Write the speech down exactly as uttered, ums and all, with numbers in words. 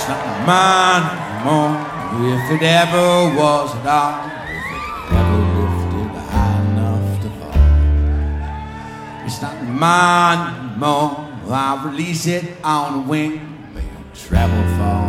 not mine anymore. If it ever was at all, if it ever lifted high enough to fall, it's not mine anymore. I release it on a wing, make it travel far.